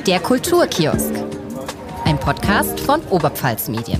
Der Kulturkiosk, ein Podcast von Oberpfalz Medien.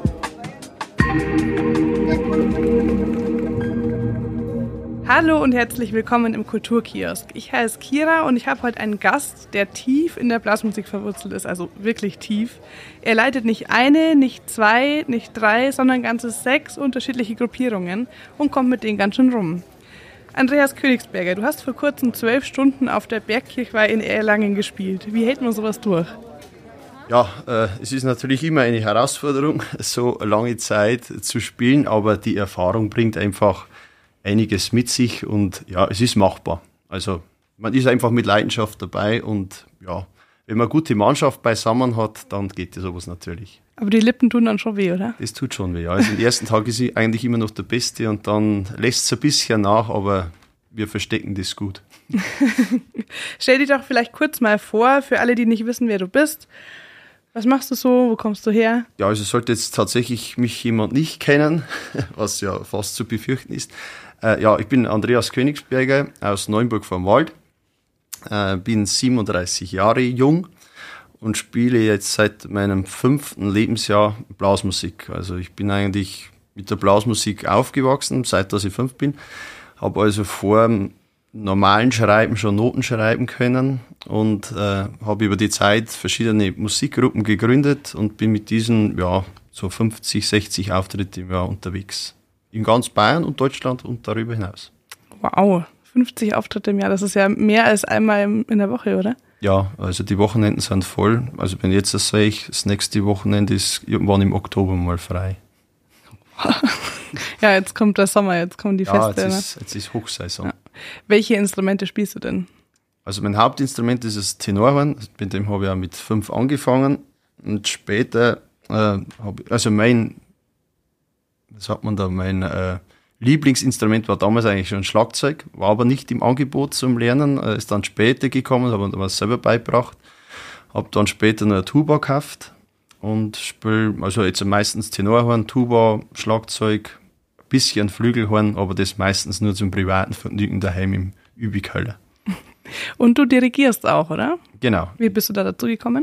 Hallo und herzlich willkommen im Kulturkiosk. Ich heiße Kira und ich habe heute einen Gast, der tief in der Blasmusik verwurzelt ist, also wirklich tief. Er leitet nicht eine, nicht zwei, nicht drei, sondern ganze 6 unterschiedliche Gruppierungen und kommt mit denen ganz schön rum. Andreas Königsberger, du hast vor kurzem 12 Stunden auf der Bergkirchweih in Erlangen gespielt. Wie hält man sowas durch? Ja, es ist natürlich immer eine Herausforderung, so lange Zeit zu spielen, aber die Erfahrung bringt einfach einiges mit sich und ja, es ist machbar. Also man ist einfach mit Leidenschaft dabei und ja, wenn man eine gute Mannschaft beisammen hat, dann geht sowas natürlich. Aber die Lippen tun dann schon weh, oder? Das tut schon weh, ja. Also im ersten Tag ist sie eigentlich immer noch der Beste und dann lässt es ein bisschen nach, aber wir verstecken das gut. Stell dich doch vielleicht kurz mal vor, für alle, die nicht wissen, wer du bist. Was machst du so? Wo kommst du her? Ja, also sollte jetzt tatsächlich mich jemand nicht kennen, was ja fast zu befürchten ist. Ja, ich bin Andreas Königsberger aus Neuenburg vom Wald, bin 37 Jahre jung und spiele jetzt seit meinem 5. Lebensjahr Blasmusik. Also ich bin eigentlich mit der Blasmusik aufgewachsen, seit dass ich 5 bin. Habe also vor dem normalen Schreiben schon Noten schreiben können und habe über die Zeit verschiedene Musikgruppen gegründet und bin mit diesen ja so 50, 60 Auftritte im Jahr unterwegs. In ganz Bayern und Deutschland und darüber hinaus. Wow, 50 Auftritte im Jahr, das ist ja mehr als einmal in der Woche, oder? Ja, also die Wochenenden sind voll. Also wenn jetzt das sehe ich, das nächste Wochenende ist irgendwann im Oktober mal frei. Ja, jetzt kommt der Sommer, jetzt kommen die Feste. Ja, jetzt ist Hochsaison. Ja. Welche Instrumente spielst du denn? Also mein Hauptinstrument ist das Tenorhorn, mit dem habe ich auch mit 5 angefangen und später mein Lieblingsinstrument war damals eigentlich schon Schlagzeug, war aber nicht im Angebot zum Lernen, ist dann später gekommen, habe mir das selber beigebracht, habe dann später noch eine Tuba gekauft und spiele also jetzt meistens Tenorhorn, Tuba, Schlagzeug, ein bisschen Flügelhorn, aber das meistens nur zum privaten Vergnügen daheim im Übigkeller. Und du dirigierst auch, oder? Genau. Wie bist du da dazu gekommen?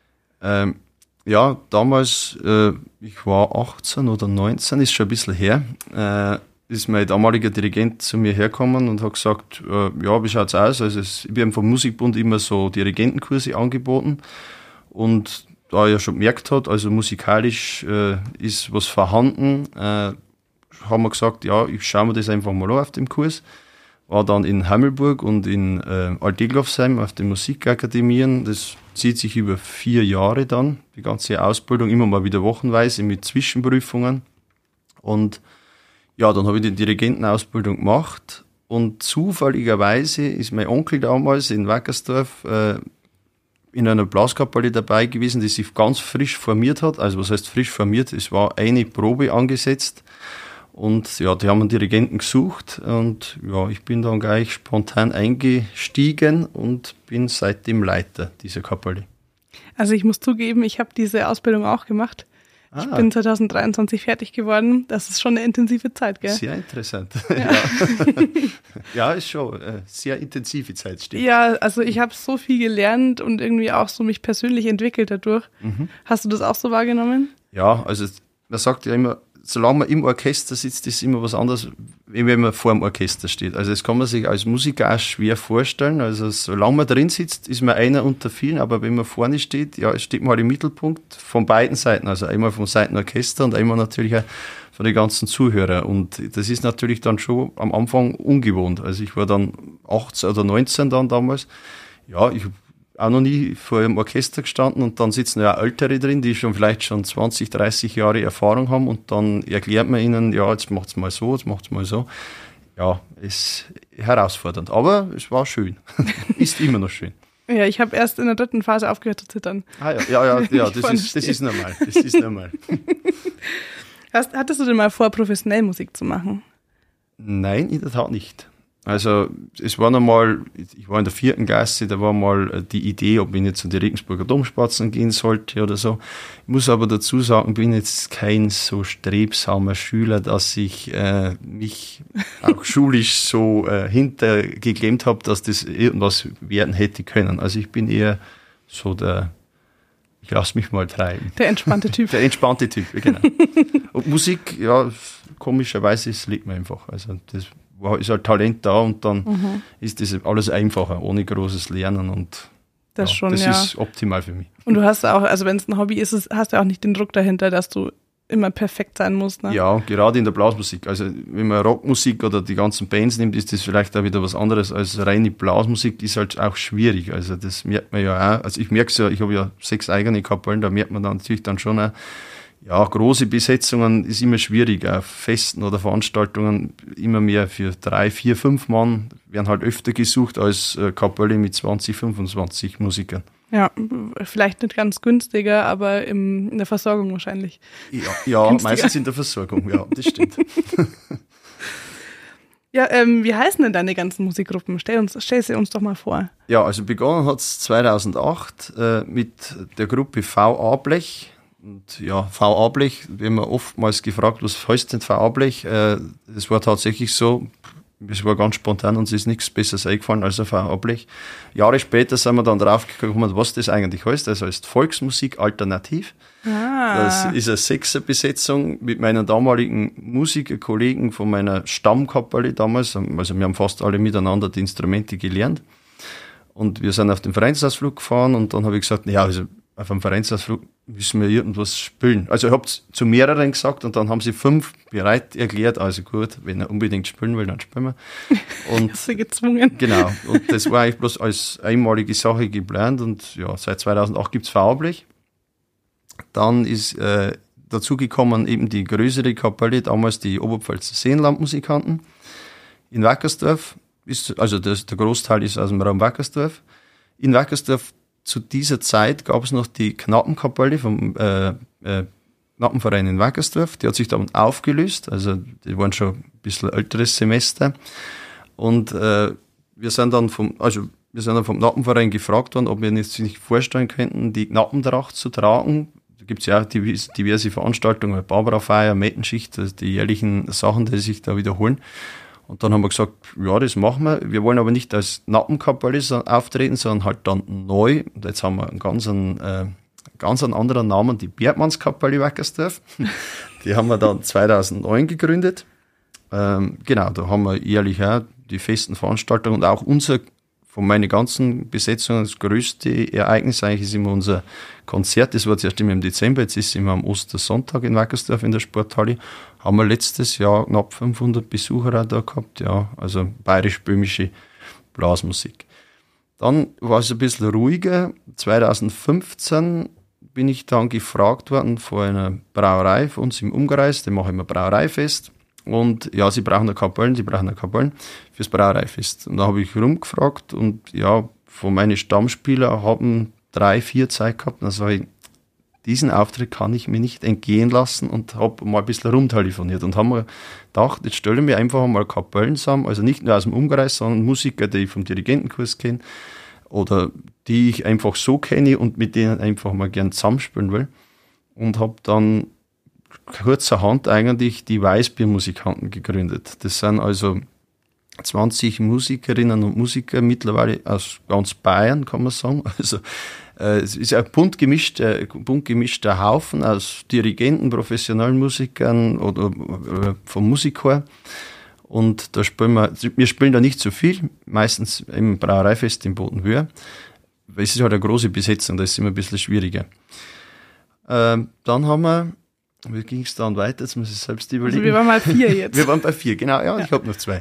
Ja, damals, ich war 18 oder 19, ist schon ein bisschen her, ist mein damaliger Dirigent zu mir hergekommen und hat gesagt, ja, wie schaut's aus? Also wir haben vom Musikbund immer so Dirigentenkurse angeboten und da er schon gemerkt hat, also musikalisch ist was vorhanden, haben wir gesagt, ja, ich schaue mir das einfach mal an auf dem Kurs. War dann in Hammelburg und in Alt-Deglofsheim auf den Musikakademien. Das zieht sich über 4 Jahre dann, die ganze Ausbildung, immer mal wieder wochenweise mit Zwischenprüfungen. Und ja, dann habe ich die Dirigentenausbildung gemacht und zufälligerweise ist mein Onkel damals in Wackersdorf in einer Blaskapelle dabei gewesen, die sich ganz frisch formiert hat. Also was heißt frisch formiert? Es war eine Probe angesetzt. Und ja, die haben einen Dirigenten gesucht und ja, ich bin dann gleich spontan eingestiegen und bin seitdem Leiter dieser Kapelle. Also ich muss zugeben, ich habe diese Ausbildung auch gemacht. Ich bin 2023 fertig geworden. Das ist schon eine intensive Zeit, gell? Sehr interessant. Ja, ja ist schon eine sehr intensive Zeit, stimmt. Ja, also ich habe so viel gelernt und irgendwie auch so mich persönlich entwickelt dadurch. Mhm. Hast du das auch so wahrgenommen? Ja, also man sagt ja immer, solange man im Orchester sitzt, ist immer was anderes, wie wenn man vor dem Orchester steht. Also das kann man sich als Musiker auch schwer vorstellen. Also solange man drin sitzt, ist man einer unter vielen, aber wenn man vorne steht, ja, steht man halt im Mittelpunkt von beiden Seiten. Also einmal vom Seitenorchester und einmal natürlich auch von den ganzen Zuhörern. Und das ist natürlich dann schon am Anfang ungewohnt. Also ich war dann 18 oder 19 dann damals. Ja, ich auch noch nie vor einem Orchester gestanden und dann sitzen ja Ältere drin, die vielleicht schon 20, 30 Jahre Erfahrung haben und dann erklärt man ihnen, ja, jetzt macht's mal so, jetzt macht's mal so. Ja, ist herausfordernd, aber es war schön. Ist immer noch schön. Ja, ich habe erst in der 3. Phase aufgehört zu zittern. Ah ja, das ist normal. Das ist normal. Hattest du denn mal vor, professionell Musik zu machen? Nein, in der Tat nicht. Also es war nochmal, ich war in der 4. Klasse, da war mal die Idee, ob ich jetzt zu den Regensburger Domspatzen gehen sollte oder so. Ich muss aber dazu sagen, bin jetzt kein so strebsamer Schüler, dass ich mich auch schulisch so hintergeklemmt habe, dass das irgendwas werden hätte können. Also ich bin eher so ich lasse mich mal treiben. Der entspannte Typ. Der entspannte Typ, genau. Und Musik, ja, komischerweise, es liegt mir einfach. Also das ist halt Talent da und dann ist das alles einfacher, ohne großes Lernen und das ist optimal für mich. Und du hast auch, also wenn es ein Hobby ist, hast du auch nicht den Druck dahinter, dass du immer perfekt sein musst, ne? Ja, gerade in der Blasmusik. Also wenn man Rockmusik oder die ganzen Bands nimmt, ist das vielleicht auch wieder was anderes als reine Blasmusik, die ist halt auch schwierig. Also das merkt man ja auch. Also ich merke es ja, ich habe ja 6 eigene Kapellen, da merkt man dann natürlich dann schon auch, ja, große Besetzungen ist immer schwierig, auf Festen oder Veranstaltungen immer mehr für 3, 4, 5 Mann werden halt öfter gesucht als Kapelle mit 20, 25 Musikern. Ja, vielleicht nicht ganz günstiger, aber in der Versorgung wahrscheinlich. Ja, meistens in der Versorgung, ja, das stimmt. Ja, wie heißen denn deine ganzen Musikgruppen? Stell sie uns doch mal vor. Ja, also begonnen hat es 2008 mit der Gruppe VA Blech. Und ja, VA Blech, wir haben oftmals gefragt, was heißt denn VA Blech? Das war tatsächlich so, es war ganz spontan, uns ist nichts Besseres eingefallen als ein VA Blech. Jahre später sind wir dann draufgekommen, was das eigentlich heißt. Das heißt Volksmusik alternativ. Das ist eine 6er-Besetzung mit meinen damaligen Musikerkollegen von meiner Stammkapelle damals. Also wir haben fast alle miteinander die Instrumente gelernt. Und wir sind auf den Vereinsausflug gefahren und dann habe ich gesagt, ja, also auf einem Vereinsausflug müssen wir irgendwas spielen. Also ich habe es zu mehreren gesagt und dann haben sie 5 bereit erklärt. Also gut, wenn er unbedingt spielen will, dann spielen wir. Und sie gezwungen. Genau. Und das war eigentlich bloß als einmalige Sache geplant und ja, seit 2008 gibt es VA-Blech. Dann ist dazugekommen eben die größere Kapelle, damals die Oberpfälzer Seenlandmusikanten in Wackersdorf. Der Großteil ist aus dem Raum Wackersdorf. In Wackersdorf zu dieser Zeit gab es noch die Knappenkapelle vom Knappenverein in Wackersdorf. Die hat sich dann aufgelöst, also die waren schon ein bisschen älteres Semester. Und wir sind dann vom Knappenverein gefragt worden, ob wir sich nicht vorstellen könnten, die Knappentracht zu tragen. Da gibt es ja auch diverse Veranstaltungen, Barbara-Feier, Mettenschicht, also die jährlichen Sachen, die sich da wiederholen. Und dann haben wir gesagt, ja, das machen wir. Wir wollen aber nicht als Knappenkapelle auftreten, sondern halt dann neu. Und jetzt haben wir einen ganz anderen Namen, die Bergmannskapelle Wackersdorf. Die haben wir dann 2009 gegründet. Genau, da haben wir jährlich auch die festen Veranstaltungen und auch von meinen ganzen Besetzungen das größte Ereignis eigentlich ist immer unser Konzert. Das war zuerst immer im Dezember, jetzt ist es immer am Ostersonntag in Wackersdorf in der Sporthalle. Haben wir letztes Jahr knapp 500 Besucher auch da gehabt, ja, also bayerisch-böhmische Blasmusik. Dann war es ein bisschen ruhiger. 2015 bin ich dann gefragt worden von einer Brauerei von uns im Umkreis, die machen immer Brauereifest. Und ja, sie brauchen eine Kapelle fürs Brauereifest. Und da habe ich rumgefragt und ja, von meinen Stammspielern haben 3, 4 Zeit gehabt. Und dann sage ich, diesen Auftritt kann ich mir nicht entgehen lassen und habe mal ein bisschen rumtelefoniert und haben mir gedacht, jetzt stelle ich mir einfach mal Kapellen zusammen, also nicht nur aus dem Umkreis, sondern Musiker, die ich vom Dirigentenkurs kenne oder die ich einfach so kenne und mit denen einfach mal gern zusammenspielen will. Und habe dann kurzerhand eigentlich die Weißbiermusikanten gegründet. Das sind also 20 Musikerinnen und Musiker mittlerweile aus ganz Bayern, kann man sagen. Also es ist ein bunt gemischter Haufen aus Dirigenten, professionellen Musikern oder vom Musikchor. Und da wir spielen da nicht so viel, meistens im Brauereifest in Bodenhöhe. Es ist halt eine große Besetzung, da ist es immer ein bisschen schwieriger. Dann haben wir, wie ging es dann weiter? Jetzt muss ich selbst überlegen. Also wir waren mal 4 jetzt. Wir waren bei 4, genau, ja. Ich habe noch 2.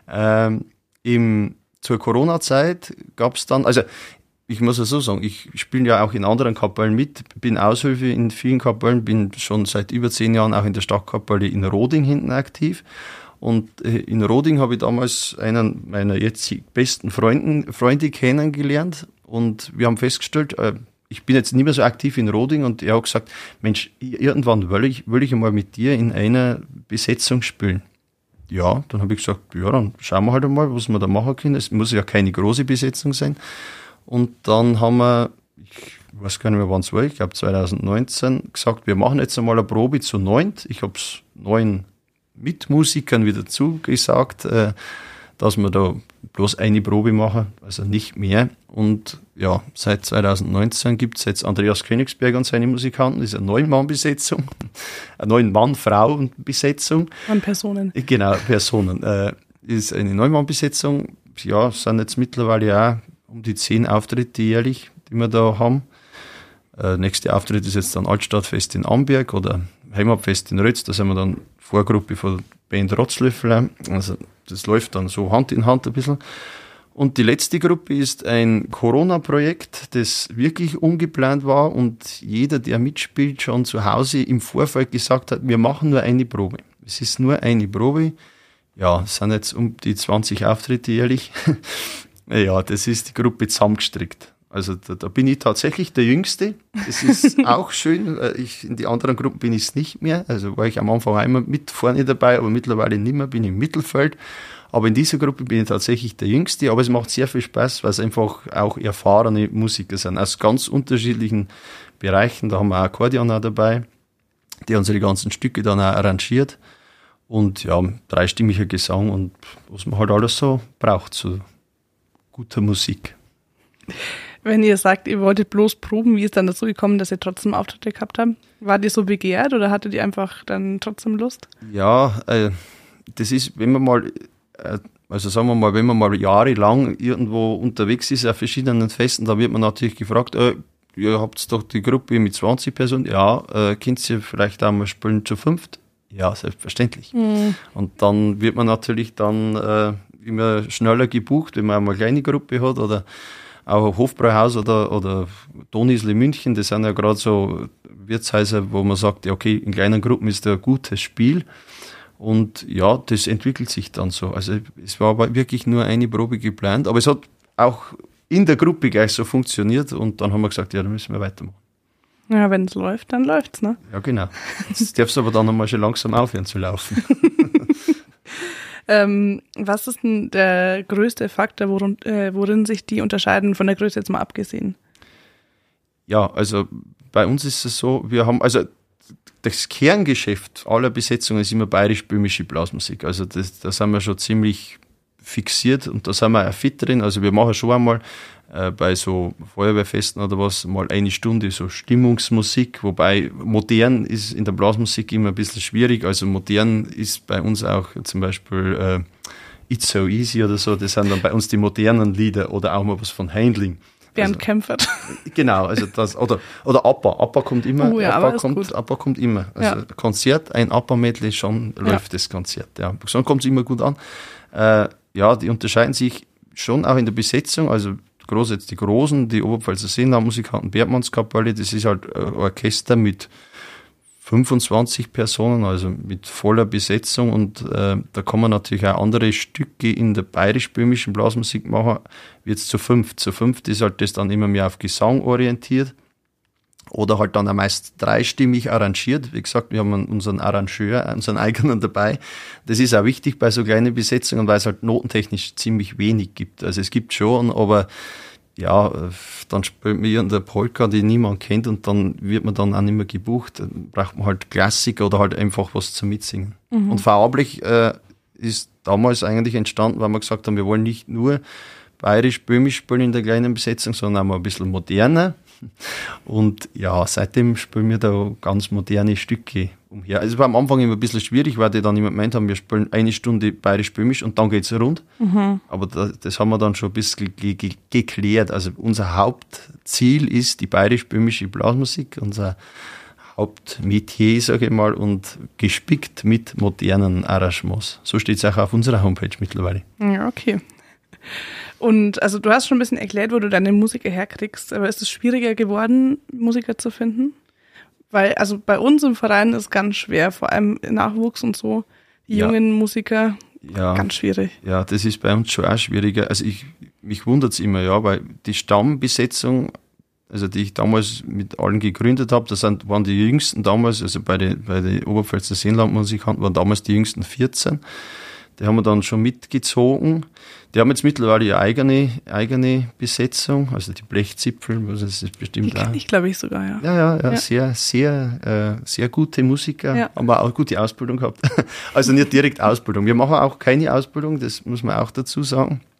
Zur Corona-Zeit gab es dann, also ich muss ja so sagen, ich spiele ja auch in anderen Kapellen mit, bin Aushilfe in vielen Kapellen, bin schon seit über 10 Jahren auch in der Stadtkapelle in Roding hinten aktiv. Und in Roding habe ich damals einen meiner jetzt besten Freunde kennengelernt und wir haben festgestellt, ich bin jetzt nicht mehr so aktiv in Roding und er hat gesagt, Mensch, irgendwann will ich einmal mit dir in einer Besetzung spielen. Ja, dann habe ich gesagt, ja, dann schauen wir halt einmal, was wir da machen können. Es muss ja keine große Besetzung sein. Und dann haben wir, ich weiß gar nicht mehr, wann es war, ich glaube 2019, gesagt, wir machen jetzt einmal eine Probe zu 9. Ich habe es 9 Mitmusikern wieder zugesagt, dass wir da bloß eine Probe machen, also nicht mehr. Und ja, seit 2019 gibt es jetzt Andreas Königsberg und seine Musikanten. Das ist eine 9-Mann-Besetzung, eine 9-Mann-Frauen-Besetzung. An Personen. Genau, Personen. Ist eine 9-Mann-Besetzung. Ja, sind jetzt mittlerweile auch um die 10 Auftritte jährlich, die wir da haben. Nächster Auftritt ist jetzt dann Altstadtfest in Amberg oder Heimatfest in Rötz. Da sind wir dann Vorgruppe von Band Rotzlöffel. Also das läuft dann so Hand in Hand ein bisschen. Und die letzte Gruppe ist ein Corona-Projekt, das wirklich ungeplant war und jeder, der mitspielt, schon zu Hause im Vorfeld gesagt hat, wir machen nur eine Probe. Es ist nur eine Probe. Ja, es sind jetzt um die 20 Auftritte jährlich. Ja, das ist die Gruppe zusammengestrickt. Also da bin ich tatsächlich der Jüngste. Das ist auch schön. In die anderen Gruppen bin ich es nicht mehr. Also war ich am Anfang auch immer mit vorne dabei, aber mittlerweile nicht mehr, bin ich im Mittelfeld. Aber in dieser Gruppe bin ich tatsächlich der Jüngste. Aber es macht sehr viel Spaß, weil es einfach auch erfahrene Musiker sind, aus ganz unterschiedlichen Bereichen. Da haben wir auch Akkordeon auch dabei, der unsere ganzen Stücke dann auch arrangiert. Und ja, dreistimmiger Gesang und was man halt alles so braucht zu guter Musik. Wenn ihr sagt, ihr wolltet bloß proben, wie ist dann dazu gekommen, dass ihr trotzdem Auftritte gehabt habt? Wart ihr so begehrt oder hattet ihr einfach dann trotzdem Lust? Ja, das ist, wenn man mal, also sagen wir mal, wenn man mal jahrelang irgendwo unterwegs ist auf verschiedenen Festen, da wird man natürlich gefragt, ihr habt doch die Gruppe mit 20 Personen, ja, könnt ihr vielleicht auch mal spielen zu 5? Ja, selbstverständlich. Mhm. Und dann wird man natürlich dann immer schneller gebucht, wenn man einmal eine kleine Gruppe hat oder auch Hofbräuhaus oder Donisle München, das sind ja gerade so Wirtshäuser, wo man sagt, ja, okay, in kleinen Gruppen ist ein gutes Spiel. Und ja, das entwickelt sich dann so. Also es war aber wirklich nur eine Probe geplant, aber es hat auch in der Gruppe gleich so funktioniert und dann haben wir gesagt, ja, dann müssen wir weitermachen. Ja, wenn es läuft, dann läuft's, ne? Ja, genau. Jetzt darfst du aber dann einmal schon langsam aufhören zu laufen. Was ist denn der größte Faktor, worin sich die unterscheiden, von der Größe jetzt mal abgesehen? Ja, also bei uns ist es so, wir haben, also das Kerngeschäft aller Besetzungen ist immer bayerisch-böhmische Blasmusik. Also da sind wir schon ziemlich fixiert und da sind wir auch fit drin. Also wir machen schon einmal bei so Feuerwehrfesten oder was mal eine Stunde so Stimmungsmusik, wobei modern ist in der Blasmusik immer ein bisschen schwierig. Also modern ist bei uns auch zum Beispiel It's So Easy oder so, das sind dann bei uns die modernen Lieder oder auch mal was von Händling. Bernd Kempfert. Genau, also das, oder ABBA. ABBA kommt immer. Ja, ABBA kommt immer. Also ja. Konzert, ein ABBA-Medley, schon läuft das Konzert. Ja. So kommt es immer gut an. Ja, die unterscheiden sich schon auch in der Besetzung, also jetzt die Großen, die Oberpfälzer Seenlandmusikanten, Bergmannskapelle, das ist halt ein Orchester mit 25 Personen, also mit voller Besetzung und da kann man natürlich auch andere Stücke in der bayerisch-böhmischen Blasmusik machen, wie jetzt zu 5. Zu 5 ist halt das dann immer mehr auf Gesang orientiert oder halt dann auch meist dreistimmig arrangiert. Wie gesagt, wir haben unseren Arrangeur, unseren eigenen dabei. Das ist auch wichtig bei so kleinen Besetzungen, weil es halt notentechnisch ziemlich wenig gibt. Also es gibt schon, aber ja, dann spielt man hier in der Polka, die niemand kennt und dann wird man dann auch nicht mehr gebucht. Dann braucht man halt Klassik oder halt einfach was zum Mitsingen. Mhm. Und farblich ist damals eigentlich entstanden, weil wir gesagt haben, wir wollen nicht nur bayerisch-böhmisch spielen in der kleinen Besetzung, sondern auch mal ein bisschen moderner. Und ja, seitdem spielen wir da ganz moderne Stücke umher. Also es war am Anfang immer ein bisschen schwierig, weil die dann immer gemeint haben, wir spielen eine Stunde bayerisch-böhmisch und dann geht's rund. Mhm. Aber das haben wir dann schon ein bisschen geklärt. Also unser Hauptziel ist die bayerisch-böhmische Blasmusik, unser Hauptmetier, sage ich mal, und gespickt mit modernen Arrangements. So steht es auch auf unserer Homepage mittlerweile. Ja, okay. Und also du hast schon ein bisschen erklärt, wo du deine Musiker herkriegst, aber ist es schwieriger geworden, Musiker zu finden? Weil also bei uns im Verein ist es ganz schwer, vor allem Nachwuchs und so, die jungen Musiker, ganz schwierig. Ja, das ist bei uns schon auch schwieriger. Also mich wundert es immer, ja, weil die Stammbesetzung, also die ich damals mit allen gegründet habe, waren die jüngsten damals, also bei den Oberpfälzer Seenlandmusikanten waren damals die jüngsten 14. Die haben wir dann schon mitgezogen. Die haben jetzt mittlerweile eine eigene Besetzung, also die Blechzipfel, das ist bestimmt die kenne ich, glaube ich, sogar, ja. Ja. Sehr, sehr, sehr gute Musiker, haben wir auch gute Ausbildung gehabt. Also nicht direkt Ausbildung. Wir machen auch keine Ausbildung, das muss man auch dazu sagen.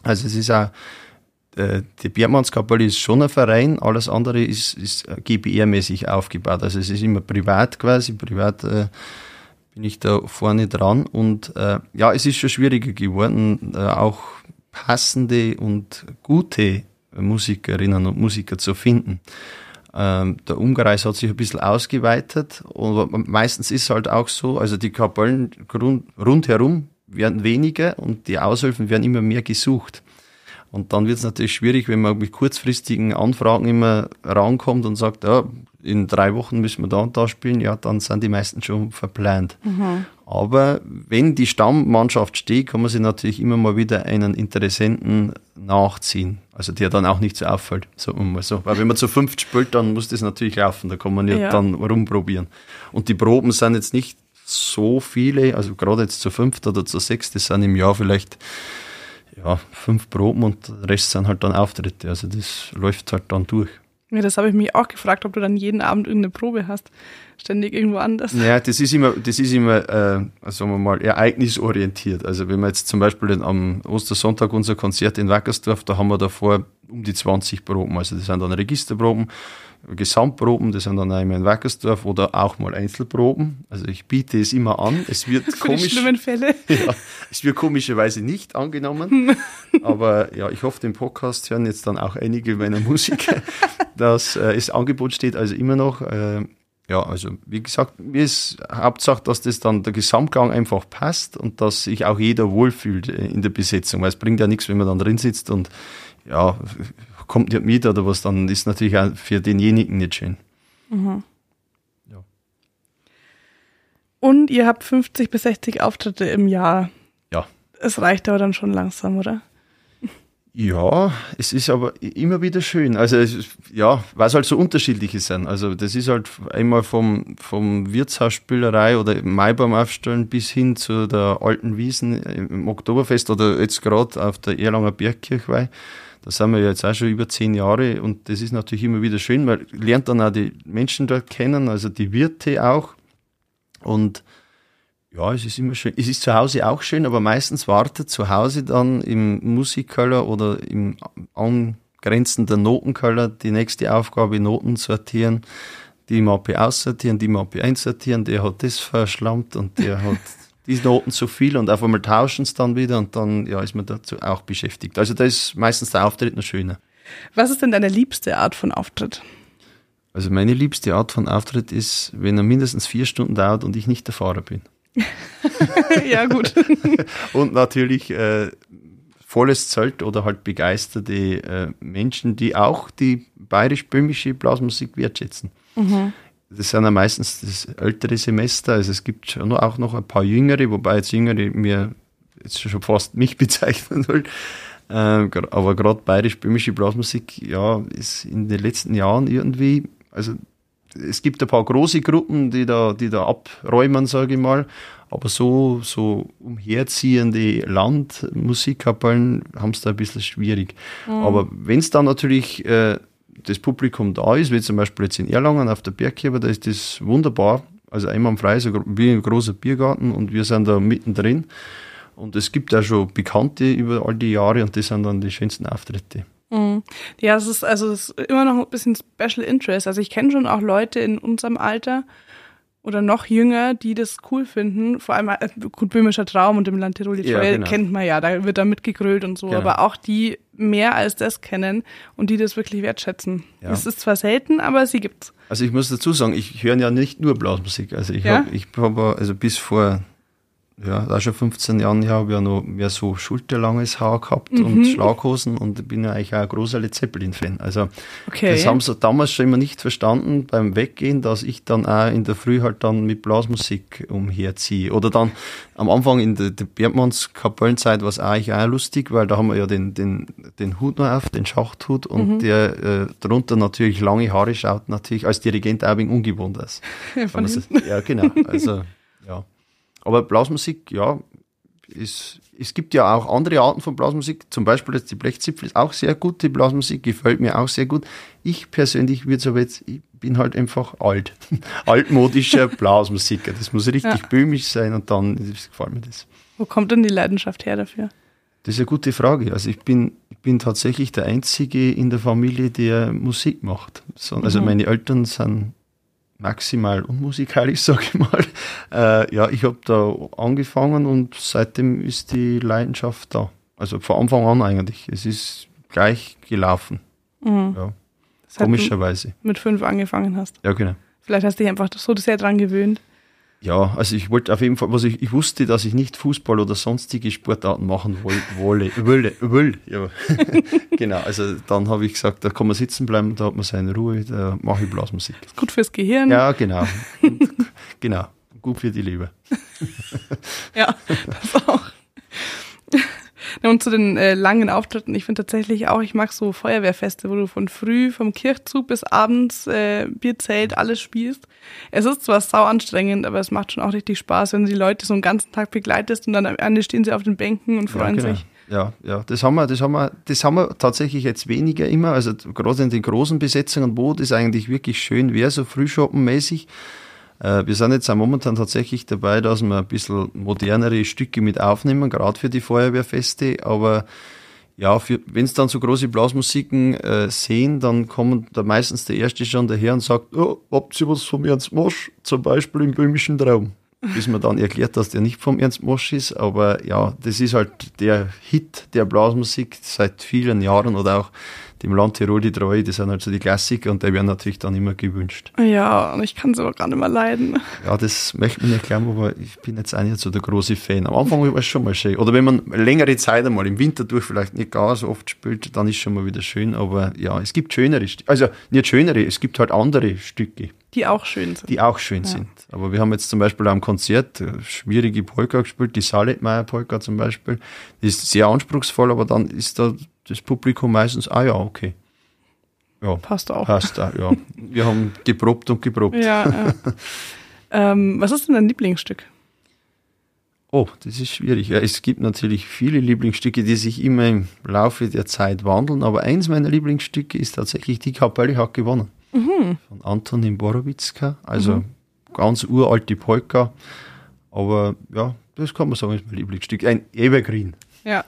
Also es ist auch, die Bergmannskapelle ist schon ein Verein, alles andere ist GBR-mäßig aufgebaut. Also es ist immer privat quasi, bin ich da vorne dran und es ist schon schwieriger geworden, auch passende und gute Musikerinnen und Musiker zu finden. Der Umkreis hat sich ein bisschen ausgeweitet und meistens ist es halt auch so, also die Kapellen rundherum werden weniger und die Aushilfen werden immer mehr gesucht. Und dann wird es natürlich schwierig, wenn man mit kurzfristigen Anfragen immer rankommt und sagt, ja, in 3 Wochen müssen wir da und da spielen, ja, dann sind die meisten schon verplant. Aber wenn die Stammmannschaft steht, kann man sich natürlich immer mal wieder einen Interessenten nachziehen. Also der dann auch nicht so auffällt, sagen wir mal so. Weil wenn man zu 5 spielt, dann muss das natürlich laufen, da kann man ja dann rumprobieren. Und die Proben sind jetzt nicht so viele, also gerade jetzt zu 5 oder zu 6, das sind im Jahr vielleicht 5 Proben und der Rest sind halt dann Auftritte. Also das läuft halt dann durch. Ja, das habe ich mich auch gefragt, ob du dann jeden Abend irgendeine Probe hast. Ständig irgendwo anders. Ja, das ist immer sagen wir mal, ereignisorientiert. Also wenn wir jetzt zum Beispiel am Ostersonntag unser Konzert in Wackersdorf, da haben wir davor um die 20 Proben. Also das sind dann Registerproben, Gesamtproben, das sind dann einmal in Wackersdorf oder auch mal Einzelproben. Also ich biete es immer an. Es wird für die schlimmen Fälle. Ja, es wird komischerweise nicht angenommen. Aber ja, ich hoffe, den Podcast hören jetzt dann auch einige meiner Musiker, dass das Angebot steht also immer noch. Also wie gesagt, mir ist Hauptsache, dass das dann der Gesamtklang einfach passt und dass sich auch jeder wohlfühlt in der Besetzung. Weil es bringt ja nichts, wenn man dann drin sitzt und kommt nicht mit oder was, dann ist natürlich auch für denjenigen nicht schön. Ja. Und ihr habt 50 bis 60 Auftritte im Jahr. Ja. Es reicht aber dann schon langsam, oder? Ja, es ist aber immer wieder schön. Also weil es halt so unterschiedliche sind. Also das ist halt einmal vom Wirtshausspielerei oder Maibaum aufstellen bis hin zu der alten Wiesen im Oktoberfest oder jetzt gerade auf der Erlanger Bergkirchweih. Da sind wir ja jetzt auch schon über 10 Jahre und das ist natürlich immer wieder schön. Man lernt dann auch die Menschen dort kennen, also die Wirte auch. Und ja, es ist immer schön. Es ist zu Hause auch schön, aber meistens wartet zu Hause dann im Musikkeller oder im angrenzenden Notenkeller die nächste Aufgabe, Noten sortieren, die Mappe aussortieren, die Mappe einsortieren, der hat das verschlammt und der hat die Noten zu viel und auf einmal tauschen es dann wieder und dann ist man dazu auch beschäftigt. Also da ist meistens der Auftritt noch schöner. Was ist denn deine liebste Art von Auftritt? Also meine liebste Art von Auftritt ist, wenn er mindestens 4 Stunden dauert und ich nicht der Fahrer bin. Ja, gut. Und natürlich volles Zelt oder halt begeisterte Menschen, die auch die bayerisch-böhmische Blasmusik wertschätzen. Das sind ja meistens das ältere Semester, also es gibt schon auch noch ein paar Jüngere, wobei jetzt Jüngere mir jetzt schon fast mich bezeichnen soll. Aber gerade bayerisch-böhmische Blasmusik, ist in den letzten Jahren irgendwie, also es gibt ein paar große Gruppen, die da abräumen, sage ich mal, aber so umherziehende Landmusikkapellen haben es da ein bisschen schwierig. Aber wenn es dann natürlich das Publikum da ist, wie zum Beispiel jetzt in Erlangen auf der Bergkirche, da ist das wunderbar, also einwandfrei, so wie ein großer Biergarten und wir sind da mittendrin und es gibt auch schon Bekannte über all die Jahre und das sind dann die schönsten Auftritte. Ja, es ist immer noch ein bisschen Special Interest. Also ich kenne schon auch Leute in unserem Alter oder noch jünger, die das cool finden. Vor allem gut, Böhmischer Traum und im Land Tirol Trail kennt man ja, da wird da mitgegrölt und so. Genau. Aber auch die mehr als das kennen und die das wirklich wertschätzen. Ja. Es ist zwar selten, aber sie gibt's. Also ich muss dazu sagen, ich höre ja nicht nur Blasmusik. Also ich habe bis vor auch schon 15 Jahren habe ich ja noch mehr so schulterlanges Haar gehabt und Schlaghosen und bin ja eigentlich auch ein großer Led Zeppelin-Fan. Also das haben sie damals schon immer nicht verstanden beim Weggehen, dass ich dann auch in der Früh halt dann mit Blasmusik umherziehe. Oder dann am Anfang in der Bergmannskapellenzeit war es eigentlich auch lustig, weil da haben wir ja den Hut noch auf, den Schachthut und der drunter natürlich lange Haare schaut natürlich als Dirigent auch ein wenig ungewohnt aus. Ja, genau. Also, ja. Aber Blasmusik, es gibt ja auch andere Arten von Blasmusik, zum Beispiel jetzt die Blechzipfel ist auch sehr gut, die Blasmusik gefällt mir auch sehr gut. Ich persönlich ich bin halt einfach altmodischer Blasmusiker. Das muss richtig böhmisch sein und dann gefällt mir das. Wo kommt denn die Leidenschaft her dafür? Das ist eine gute Frage. Also ich bin tatsächlich der Einzige in der Familie, der Musik macht. Also meine Eltern sind maximal unmusikalisch, sage ich mal. Ja, ich habe da angefangen und seitdem ist die Leidenschaft da. Also von Anfang an eigentlich. Es ist gleich gelaufen. Ja. Komischerweise. Mit 5 angefangen hast. Ja, genau. Vielleicht hast du dich einfach so sehr dran gewöhnt. Ja, also ich wollte auf jeden Fall, ich wusste, dass ich nicht Fußball oder sonstige Sportarten machen will. Ja. Genau, also dann habe ich gesagt, da kann man sitzen bleiben, da hat man seine Ruhe, da mache ich Blasmusik. Ist gut fürs Gehirn. Ja, genau. Genau, gut für die Leber. Ja, das auch. Und zu den langen Auftritten, ich finde tatsächlich auch, ich mag so Feuerwehrfeste, wo du von früh vom Kirchzug bis abends Bierzelt alles spielst. Es ist zwar sau anstrengend, aber es macht schon auch richtig Spaß, wenn du die Leute so einen ganzen Tag begleitest und dann am Ende stehen sie auf den Bänken und freuen sich. Ja, das haben wir tatsächlich jetzt weniger immer, also gerade in den großen Besetzungen, wo das eigentlich wirklich schön wäre, so Frühschoppenmäßig. Wir sind jetzt auch momentan tatsächlich dabei, dass wir ein bisschen modernere Stücke mit aufnehmen, gerade für die Feuerwehrfeste. Aber ja, wenn es dann so große Blasmusiken sehen, dann kommt da meistens der Erste schon daher und sagt, oh, habt ihr was vom Ernst Mosch, zum Beispiel im Böhmischen Traum? Bis man dann erklärt, dass der nicht vom Ernst Mosch ist. Aber ja, das ist halt der Hit der Blasmusik seit vielen Jahren oder auch dem Land Tirol die Treue, das sind halt so die Klassiker und die werden natürlich dann immer gewünscht. Ja, und ich kann es aber gar nicht mehr leiden. Ja, das möchte ich nicht glauben, aber ich bin jetzt auch nicht so der große Fan. Am Anfang war es schon mal schön. Oder wenn man längere Zeit einmal im Winter durch vielleicht nicht gar so oft spielt, dann ist schon mal wieder schön. Aber ja, es gibt schönere Stücke. Also nicht schönere, es gibt halt andere Stücke. Die auch schön sind. Die auch schön sind. Aber wir haben jetzt zum Beispiel am Konzert schwierige Polka gespielt, die Saletmeier-Polka zum Beispiel. Die ist sehr anspruchsvoll, aber dann ist da das Publikum meistens, ja, okay. Ja, passt auch. Passt auch, ja. Wir haben geprobt und geprobt. Ja. Was ist denn dein Lieblingsstück? Oh, das ist schwierig. Ja, es gibt natürlich viele Lieblingsstücke, die sich immer im Laufe der Zeit wandeln, aber eins meiner Lieblingsstücke ist tatsächlich Die Kapelle hat gewonnen. Von Antonin Borowitzka, also ganz uralte Polka, aber ja, das kann man sagen, ist mein Lieblingsstück. Ein Evergreen. Ja.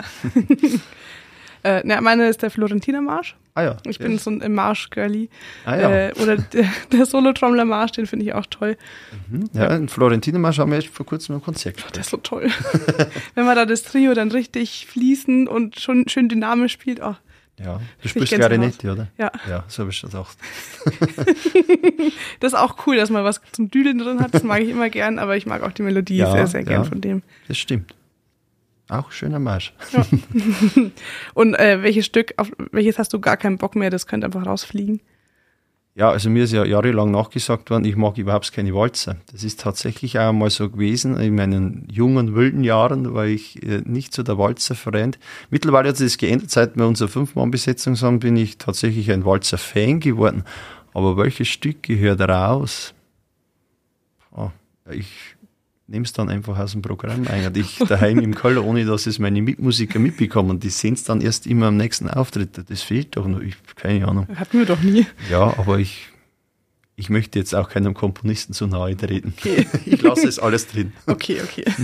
Meine ist der Florentinermarsch. Ah ja. Ich bin so ein Marsch-Girlie. Ah ja. Oder der Solotrommler-Marsch, den finde ich auch toll. Ja, einen Florentinermarsch haben wir jetzt vor kurzem im Konzert gespielt. Der ist so toll. Wenn man da das Trio dann richtig fließend und schon schön dynamisch spielt, oh. Ja, du spielst Klarinette, oder? Ja. Ja, so habe ich schon gedacht. Das ist auch cool, dass man was zum Düdeln drin hat. Das mag ich immer gern, aber ich mag auch die Melodie sehr, sehr gern von dem. Das stimmt. Auch schöner Marsch. Ja. Und welches hast du gar keinen Bock mehr? Das könnte einfach rausfliegen. Ja, also mir ist ja jahrelang nachgesagt worden, ich mag überhaupt keine Walzer. Das ist tatsächlich auch mal so gewesen. In meinen jungen, wilden Jahren war ich nicht so der Walzer-Fan. Mittlerweile hat sich das geändert. Seit wir unsere 5-Mann-Besetzung haben, bin ich tatsächlich ein Walzer-Fan geworden. Aber welches Stück gehört raus? Oh, ich nehme es dann einfach aus dem Programm eigentlich daheim im Keller, ohne dass es meine Mitmusiker mitbekommen. Die sehen es dann erst immer am nächsten Auftritt. Das fehlt doch noch. Keine Ahnung. Hatten wir doch nie. Ja, aber ich möchte jetzt auch keinem Komponisten zu nahe treten. Okay. Ich lasse es alles drin. Okay.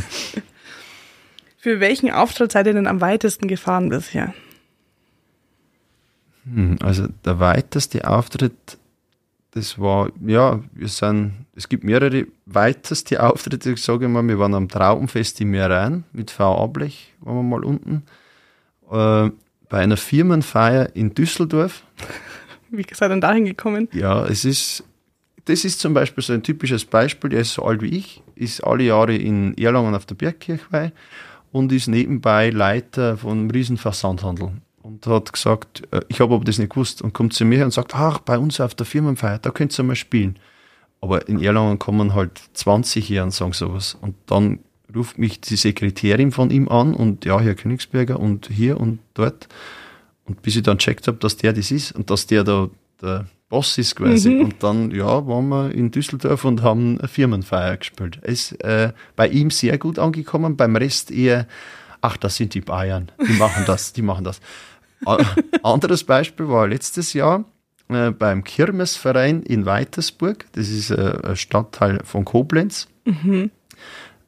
Für welchen Auftritt seid ihr denn am weitesten gefahren bisher? Also der weiteste Auftritt, das war, es gibt mehrere weiteste Auftritte, ich sage mal, wir waren am Traubenfest in Meerein mit V. Ablech, waren wir mal unten, bei einer Firmenfeier in Düsseldorf. Wie seid ihr denn dahin gekommen? Ja, das ist zum Beispiel so ein typisches Beispiel, der ist so alt wie ich, ist alle Jahre in Erlangen auf der Bergkirchweih und ist nebenbei Leiter von einem riesen Versandhandel. Und hat gesagt, ich habe aber das nicht gewusst, und kommt zu mir und sagt, ach, bei uns auf der Firmenfeier, da könnt ihr mal spielen. Aber in Erlangen kommen halt 20 her und sagen sowas. Und dann ruft mich die Sekretärin von ihm an und ja, Herr Königsberger und hier und dort. Und bis ich dann checkt habe, dass der das ist und dass der da der Boss ist quasi. Und dann, waren wir in Düsseldorf und haben eine Firmenfeier gespielt. Ist bei ihm sehr gut angekommen, beim Rest eher, ach, das sind die Bayern, die machen das. Anderes Beispiel war letztes Jahr beim Kirmesverein in Weitersburg. Das ist ein Stadtteil von Koblenz.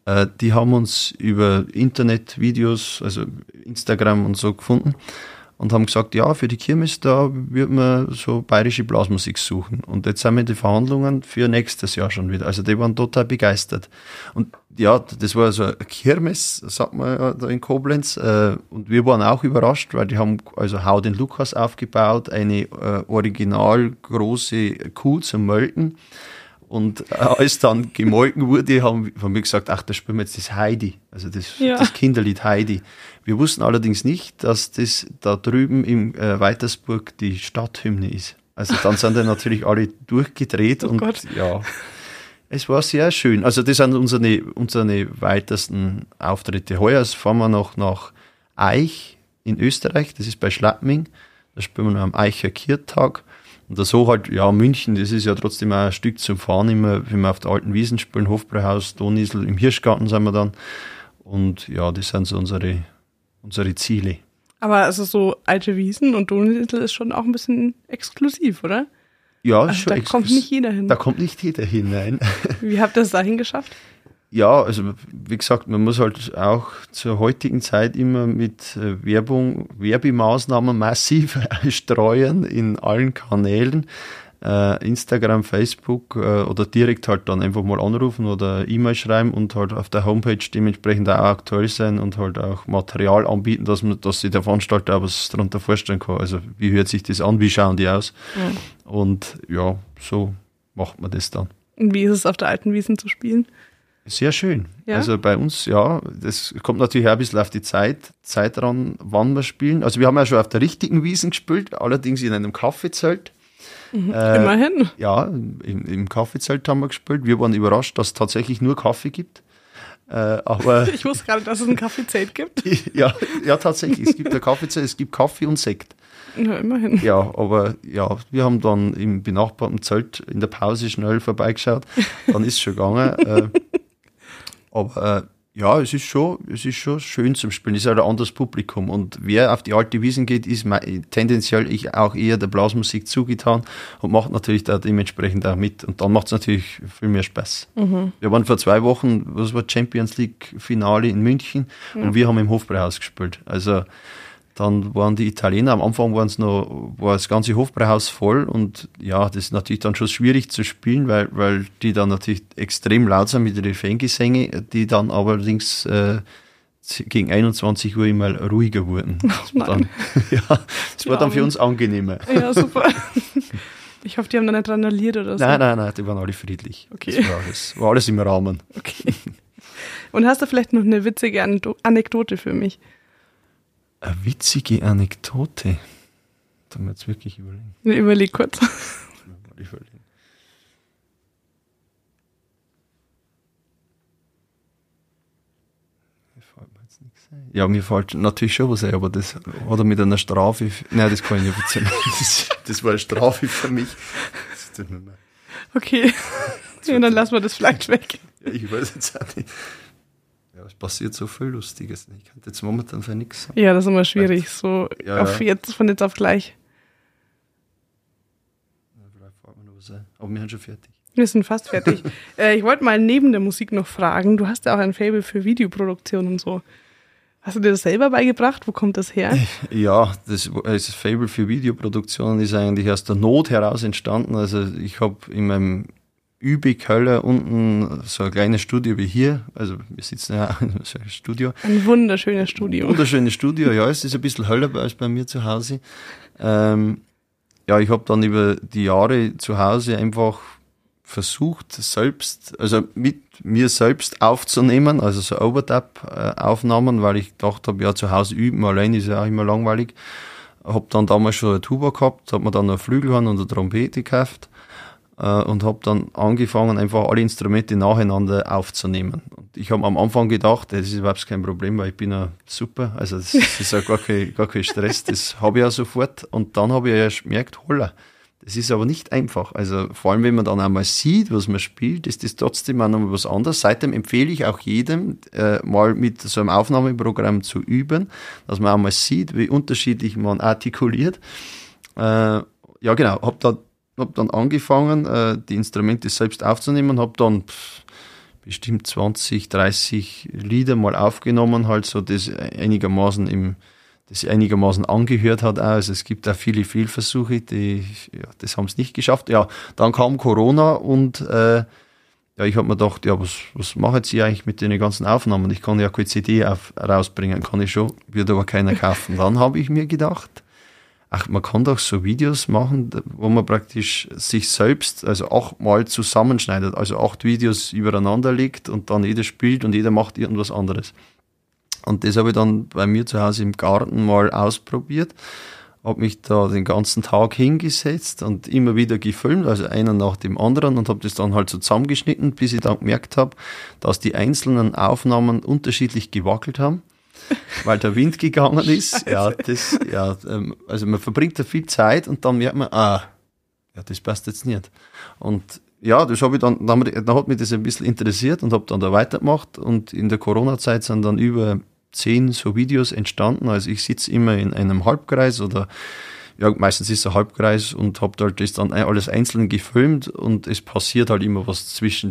Die haben uns über Internetvideos, also Instagram und so gefunden und haben gesagt, ja, für die Kirmes, da wird man so bayerische Blasmusik suchen. Und jetzt sind wir in die Verhandlungen für nächstes Jahr schon wieder. Also die waren total begeistert. Und ja, das war so eine Kirmes, sagt man ja da in Koblenz. Und wir waren auch überrascht, weil die haben also Hau den Lukas aufgebaut, eine original große Kuh zum Melken. Und als dann gemolken wurde, haben wir gesagt, ach, da spielen wir jetzt das Heidi, also das Kinderlied Heidi. Wir wussten allerdings nicht, dass das da drüben im Weitersburg die Stadthymne ist. Also dann sind dann natürlich alle durchgedreht und Gott. Ja, es war sehr schön. Also das sind unsere weitesten Auftritte. Heuer fahren wir noch nach Eich in Österreich, das ist bei Schlappming, da spielen wir noch am Eicher Kirchtag. Und so halt, ja, München, das ist ja trotzdem auch ein Stück zum Fahren immer, wenn wir auf der alten Wiesn spielen, Hofbräuhaus, Doniesel, im Hirschgarten sind wir dann. Und ja, das sind so unsere Ziele. Aber also so alte Wiesn und Doniesel ist schon auch ein bisschen exklusiv, oder? Ja, also schon da kommt nicht jeder hin. Da kommt nicht jeder hin, nein. Wie habt ihr es dahin geschafft? Ja, also wie gesagt, man muss halt auch zur heutigen Zeit immer mit Werbemaßnahmen massiv streuen in allen Kanälen. Instagram, Facebook oder direkt halt dann einfach mal anrufen oder E-Mail schreiben und halt auf der Homepage dementsprechend auch aktuell sein und halt auch Material anbieten, dass sich der Veranstalter auch was darunter vorstellen kann. Also wie hört sich das an, wie schauen die aus? Ja. Und ja, so macht man das dann. Und wie ist es auf der alten Wiesn zu spielen? Sehr schön. Ja? Also bei uns, ja, das kommt natürlich auch ein bisschen auf die Zeit ran, wann wir spielen. Also wir haben ja schon auf der richtigen Wiesn gespielt, allerdings in einem Kaffeezelt. Immerhin. Ja, im Kaffeezelt haben wir gespielt. Wir waren überrascht, dass es tatsächlich nur Kaffee gibt. Aber ich wusste gerade, dass es ein Kaffeezelt gibt. ja, tatsächlich. Es gibt ein Kaffeezelt, es gibt Kaffee und Sekt. Ja, immerhin. Ja, aber ja, wir haben dann im benachbarten Zelt in der Pause schnell vorbeigeschaut. Dann ist es schon gegangen. Aber ja, es ist schon schön zum Spielen. Es ist halt ein anderes Publikum. Und wer auf die alte Wiesn geht, ist tendenziell auch eher der Blasmusik zugetan und macht natürlich da dementsprechend auch mit. Und dann macht es natürlich viel mehr Spaß. Mhm. Wir waren vor 2 Wochen, was war Champions League Finale in München und wir haben im Hofbräuhaus gespielt. Also dann waren die Italiener, am Anfang war das ganze Hofbräuhaus voll und ja, das ist natürlich dann schon schwierig zu spielen, weil die dann natürlich extrem laut sind mit ihren Fangesänge, die dann allerdings gegen 21 Uhr immer ruhiger wurden. Das war dann für uns angenehmer. Ja, super. Ich hoffe, die haben da nicht randaliert oder so. Nein, die waren alle friedlich. Okay. Das war alles im Rahmen. Okay. Und hast du vielleicht noch eine witzige Anekdote für mich? Eine witzige Anekdote. Da muss ich jetzt wirklich überlegen. Überleg kurz. Ja, mir fällt natürlich schon was ein, aber das hat er mit einer Strafe. Nein, das kann ich nicht erzählen. Das war eine Strafe für mich. Das tut mir leid. Okay. Ja, dann lassen wir das vielleicht weg. Ja, ich weiß jetzt auch nicht. Ja, es passiert so viel Lustiges. Ich kann jetzt momentan für nichts sagen. Ja, das ist immer schwierig. So von jetzt auf gleich. Ja, vielleicht fällt mir noch was ein. Aber wir sind schon fertig. Wir sind fast fertig. Ich wollte mal neben der Musik noch fragen, du hast ja auch ein Faible für Videoproduktion und so. Hast du dir das selber beigebracht? Wo kommt das her? Ja, das Faible für Videoproduktion ist eigentlich aus der Not heraus entstanden. Also ich habe in meinem Übig-Höller unten so ein kleines Studio wie hier. Also wir sitzen ja in so einem Studio. Ein wunderschönes Studio. Wunderschönes Studio, ja. Es ist ein bisschen höller als bei mir zu Hause. Ja, ich habe dann über die Jahre zu Hause einfach versucht, mit mir selbst aufzunehmen, also so Overdub-Aufnahmen, weil ich gedacht habe, ja, zu Hause üben, allein ist ja auch immer langweilig. Habe dann damals schon eine Tuba gehabt, habe mir dann eine Flügelhorn und eine Trompete gekauft und habe dann angefangen, einfach alle Instrumente nacheinander aufzunehmen. Und ich habe am Anfang gedacht, das ist überhaupt kein Problem, weil ich bin ja super, also das ist ja gar kein Stress, das habe ich ja sofort. Und dann habe ich ja gemerkt, holla, das ist aber nicht einfach. Also vor allem, wenn man dann einmal sieht, was man spielt, ist das trotzdem auch noch was anderes. Seitdem empfehle ich auch jedem, mal mit so einem Aufnahmeprogramm zu üben, dass man einmal sieht, wie unterschiedlich man artikuliert. Ja genau, hab dann angefangen, die Instrumente selbst aufzunehmen, habe dann bestimmt 20, 30 Lieder mal aufgenommen, halt so das einigermaßen angehört hat auch. Also es gibt auch viele Fehlversuche, das haben es nicht geschafft. Ja, dann kam Corona und ich habe mir gedacht, ja, was mache ich eigentlich mit den ganzen Aufnahmen? Ich kann ja keine CD rausbringen, kann ich schon, wird aber keiner kaufen. Dann habe ich mir gedacht, man kann doch so Videos machen, wo man praktisch sich selbst, also 8-mal zusammenschneidet, also 8 Videos übereinander legt und dann jeder spielt und jeder macht irgendwas anderes. Und das habe ich dann bei mir zu Hause im Garten mal ausprobiert, habe mich da den ganzen Tag hingesetzt und immer wieder gefilmt, also einer nach dem anderen, und habe das dann halt so zusammengeschnitten, bis ich dann gemerkt habe, dass die einzelnen Aufnahmen unterschiedlich gewackelt haben, weil der Wind gegangen ist. Also man verbringt da viel Zeit und dann merkt man, das passt jetzt nicht. Und ja, das habe ich dann hat mich das ein bisschen interessiert und habe dann da weitergemacht, und in der Corona-Zeit sind dann über 10 so Videos entstanden. Also ich sitze immer in einem Halbkreis oder meistens ist es ein Halbkreis und habe halt das dann alles einzeln gefilmt, und es passiert halt immer was zwischen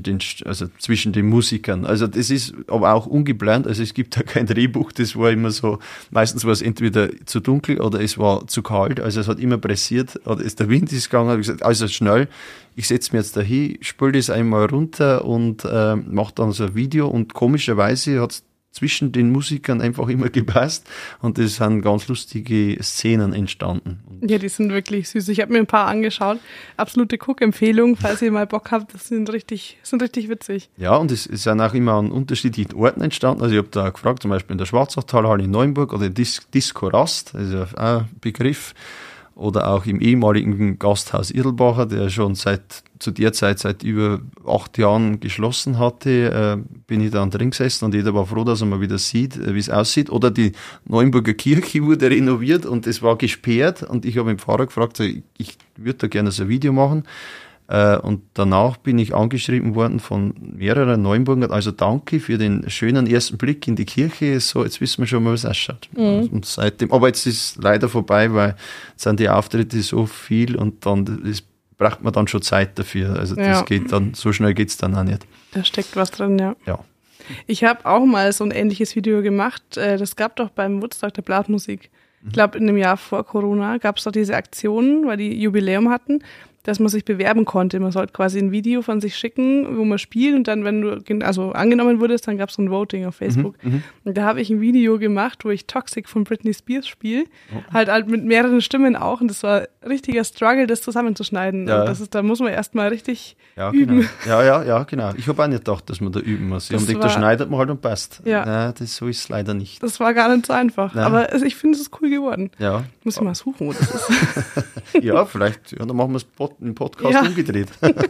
den Musikern. Also das ist aber auch ungeplant, also es gibt da kein Drehbuch, das war immer so, meistens war es entweder zu dunkel oder es war zu kalt, also es hat immer pressiert, oder der Wind ist gegangen, habe ich gesagt, also schnell, ich setze mir jetzt da hin, spule das einmal runter und mache dann so ein Video, und komischerweise hat es zwischen den Musikern einfach immer gepasst, und es sind ganz lustige Szenen entstanden. Ja, die sind wirklich süß. Ich habe mir ein paar angeschaut. Absolute Cook-Empfehlung, falls ihr mal Bock habt. Das sind richtig witzig. Ja, und es sind auch immer an unterschiedlichen Orten entstanden. Also ich habe da gefragt, zum Beispiel in der Schwarzachtalhalle in Neuenburg oder Disco Rast, also auch ein Begriff. Oder auch im ehemaligen Gasthaus Irlbacher, der schon zu der Zeit seit über 8 Jahren geschlossen hatte, bin ich da drin gesessen, und jeder war froh, dass er mal wieder sieht, wie es aussieht. Oder die Neuenburger Kirche wurde renoviert und es war gesperrt, und ich habe den Pfarrer gefragt, ich würde da gerne so ein Video machen. Und danach bin ich angeschrieben worden von mehreren Neuenburgern, also danke für den schönen ersten Blick in die Kirche, so, jetzt wissen wir schon mal, wie es ausschaut. Und seitdem, aber jetzt ist es leider vorbei, weil jetzt sind die Auftritte so viel, und dann braucht man dann schon Zeit dafür, also das geht dann, so schnell geht es dann auch nicht. Da steckt was drin, ja. Ja. Ich habe auch mal so ein ähnliches Video gemacht, das gab doch beim Woodstock der Blasmusik. Ich glaube, in dem Jahr vor Corona gab es doch diese Aktionen, weil die Jubiläum hatten, dass man sich bewerben konnte. Man sollte quasi ein Video von sich schicken, wo man spielt, und dann, wenn du angenommen wurdest, dann gab es so ein Voting auf Facebook. Und da habe ich ein Video gemacht, wo ich Toxic von Britney Spears spiele, halt mit mehreren Stimmen auch, und das war ein richtiger Struggle, das zusammenzuschneiden. Ja. Und da muss man erstmal richtig üben. Genau. Ja, genau. Ich habe auch nicht gedacht, dass man da üben muss. Da schneidet man halt und passt. Ja. Nein, so ist es leider nicht. Das war gar nicht so einfach. Nein. Aber ich finde, es ist cool geworden. Ja. Muss ich mal suchen, wo das ist. Ja, vielleicht, dann machen wir es im Podcast umgedreht.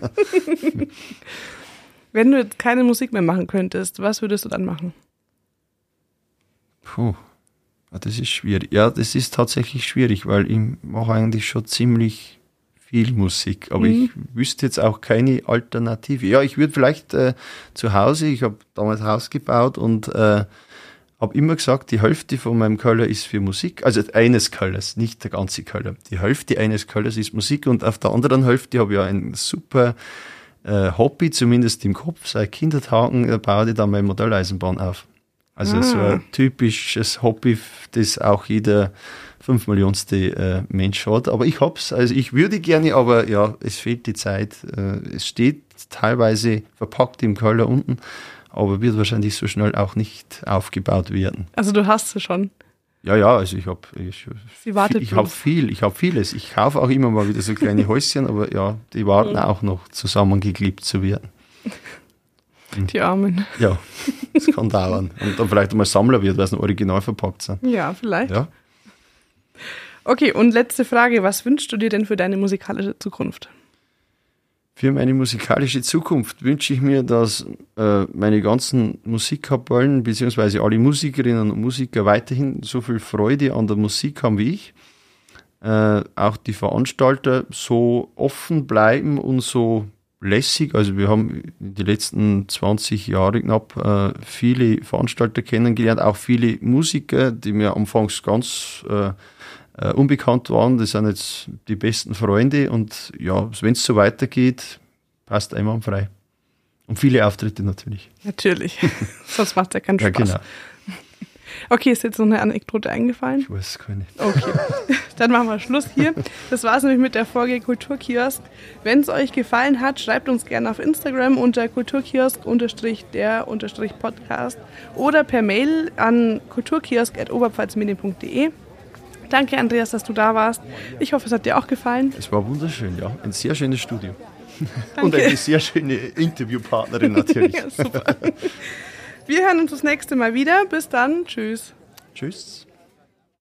Wenn du jetzt keine Musik mehr machen könntest, was würdest du dann machen? Das ist schwierig. Ja, das ist tatsächlich schwierig, weil ich mache eigentlich schon ziemlich viel Musik, aber ich wüsste jetzt auch keine Alternative. Ja, ich würde vielleicht zu Hause, ich habe damals ein Haus gebaut und habe immer gesagt, die Hälfte von meinem Keller ist für Musik, also eines Kellers, nicht der ganze Keller. Die Hälfte eines Kellers ist Musik, und auf der anderen Hälfte habe ich ja ein super Hobby, zumindest im Kopf. Seit Kindertagen baue ich da meine Modelleisenbahn auf. Also so ein typisches Hobby, das auch jeder 5 Millionste Mensch hat. Aber ich hab's, also ich würde gerne, aber ja, es fehlt die Zeit. Es steht teilweise verpackt im Keller unten, aber wird wahrscheinlich so schnell auch nicht aufgebaut werden. Also du hast sie schon? Ja, also ich habe vieles. Ich kaufe auch immer mal wieder so kleine Häuschen, aber ja, die warten auch noch zusammengeklebt zu werden. Die Armen. Ja, das kann dauern. Und dann vielleicht einmal Sammler wird, weil es noch original verpackt sind. Ja, vielleicht. Ja. Okay, und letzte Frage. Was wünschst du dir denn für deine musikalische Zukunft? Für meine musikalische Zukunft wünsche ich mir, dass meine ganzen Musikkapellen bzw. alle Musikerinnen und Musiker weiterhin so viel Freude an der Musik haben wie ich. Auch die Veranstalter so offen bleiben und so lässig. Also wir haben in den letzten 20 Jahre knapp viele Veranstalter kennengelernt, auch viele Musiker, die mir anfangs ganz unbekannt waren. Das sind jetzt die besten Freunde, und ja, wenn es so weitergeht, passt einwandfrei. Und viele Auftritte natürlich. Natürlich, sonst macht es ja keinen Spaß. Ja, genau. Okay, ist jetzt noch eine Anekdote eingefallen? Ich weiß keine. Okay, dann machen wir Schluss hier. Das war es nämlich mit der Folge Kulturkiosk. Wenn es euch gefallen hat, schreibt uns gerne auf Instagram unter kulturkiosk_der_podcast oder per Mail an kulturkiosk@oberpfalzmedien.de. Danke, Andreas, dass du da warst. Ich hoffe, es hat dir auch gefallen. Es war wunderschön, ja. Ein sehr schönes Studio. Danke. Und eine sehr schöne Interviewpartnerin natürlich. Ja, super. Wir hören uns das nächste Mal wieder. Bis dann. Tschüss. Tschüss.